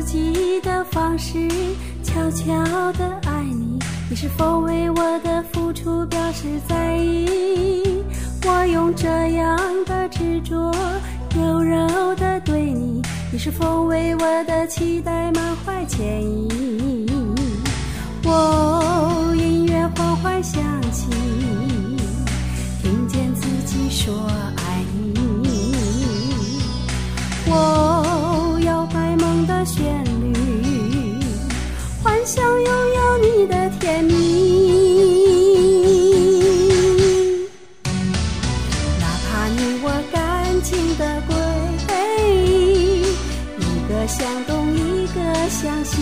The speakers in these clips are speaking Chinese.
己的方式悄悄地爱你，你是否为我的付出表示在意？我用这样的执着柔柔地对你，你是否为我的期待满怀歉意？我音乐缓缓响起，听见自己说爱你。我摇摆梦的旋律，幻想拥有你的甜蜜。哪怕你我感情的轨，一个向东一个向西，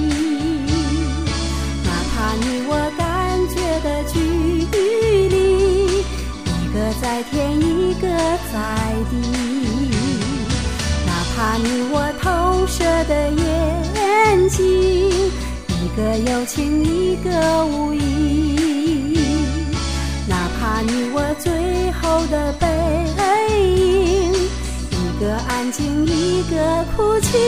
哪怕你我感觉的距离，一个在天一个在地，哪怕你我投射的眼睛，一个有情一个无意，哪怕你我最后的背影，一个安静一个哭泣。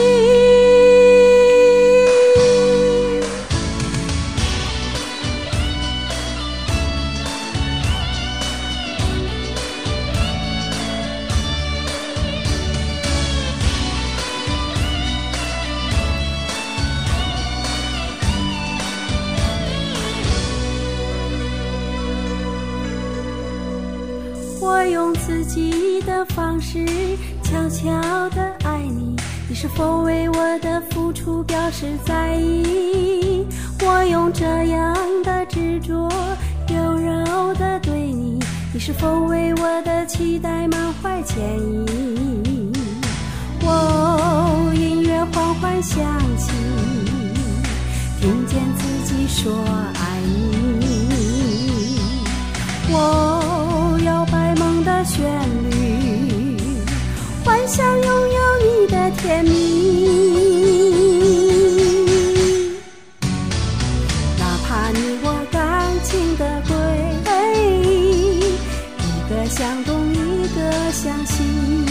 我用自己的方式悄悄地爱你，你是否为我的付出表示在意？我用这样的执着柔柔地对你，你是否为我的期待满怀歉意？我音乐缓缓响起，听见自己说爱你。我摇摆梦的旋律，幻想拥有你的甜蜜。哪怕你我感情的轨，一个向东一个向西，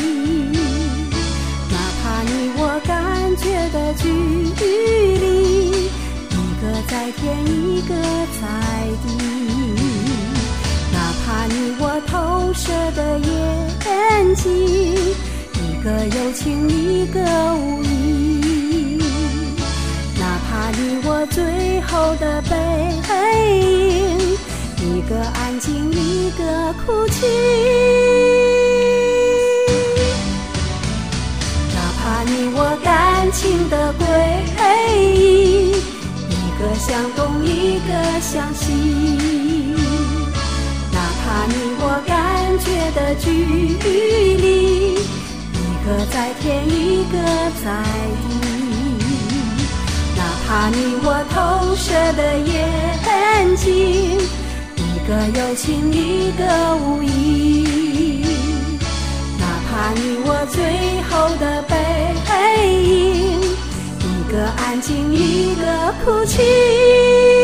哪怕你我感觉的距离，一个在天一个在地，哪怕你我投射的眼睛，一个有情一个无意，哪怕你我最后的背影，一个安静一个哭泣。哪怕你我感情的轨，一个向东一个向西，哪怕你我感觉的距离，一个在天一个在地，哪怕你我投射的眼睛，一个有情一个无意，哪怕你我最后的背影，一个安静一个哭泣。